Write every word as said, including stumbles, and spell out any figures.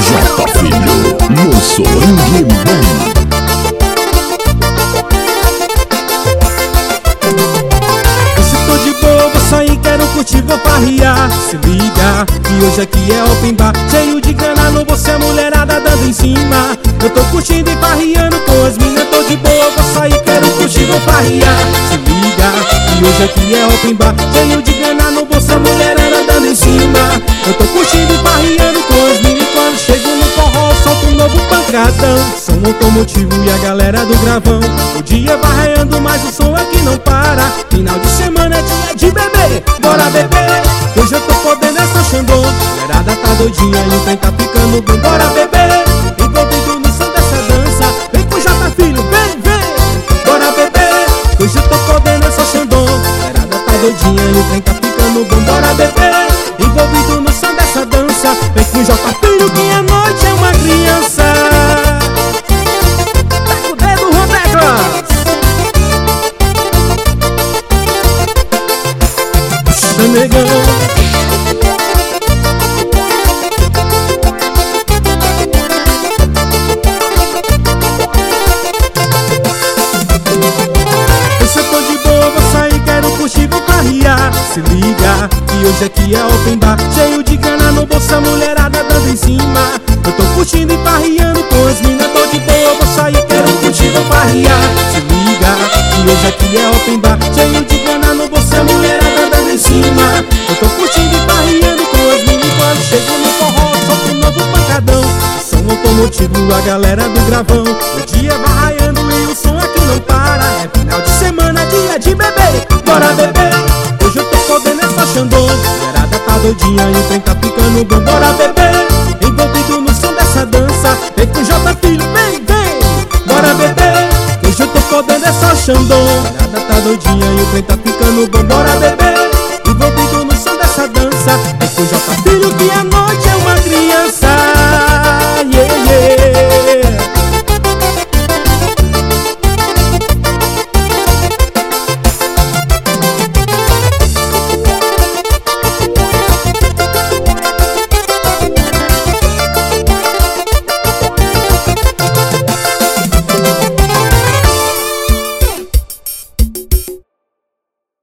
J Filho, no Swing Man. Curtir, vou farrear, se liga que hoje aqui é open bar, cheio de grana, não vou ser a mulherada dando em cima. Eu tô curtindo e farreando com as minas, tô de boa, vou sair, quero curtir, vou farrear. Se liga que hoje aqui é open bar, cheio de grana, não vou ser a mulherada dando em cima. Eu tô curtindo e farreando com as minas, quando chego no forró solto um novo pancadão. Som automotivo e a galera do gravão, o dia vai raiando, mas o som aqui não para. Final de semana é dia de beber, bora beber, que hoje eu tô podendo essa xandô. Mulherada tá doidinha e o trem tá ficando bem. Bora beber, envolvido no som dessa dança. Vem com o J Filho, vem, vem. Bora beber, que hoje eu tô podendo essa xandô. Mulherada tá doidinha e o trem tá ficando bom. Bora beber, envolvido no som dessa dança. Vem com o J Filho que a noite é uma criança. Pega o dedo, Rodrigues. Puxa, negão. Se liga que hoje aqui é open bar, cheio de grana no bolso, a mulherada dando em cima. Eu tô curtindo e farreando com as minas, tô de boa, vou sair, quero curtir, vou farrear. Se liga que hoje aqui é open bar, cheio de grana no bolso, a mulherada dando em cima. Eu tô curtindo e farreando com as minas, quando chego no forró solto um novo pancadão. Som automotivo, a galera do gravão, o dia vai raiando e o som aqui não para. É final de semana, dia de beber, bora beber. Hoje eu tô podendo essa xandô, mulherada tá doidinha e o trem tá ficando bom. Bora beber, envolvido no som dessa dança. Vem com o J Filho, vem, vem. Bora beber, hoje eu tô podendo essa xandô. Mulherada tá doidinha e o trem tá ficando bom. Bora beber, envolvido no som dessa dança. Vem com o J Filho que é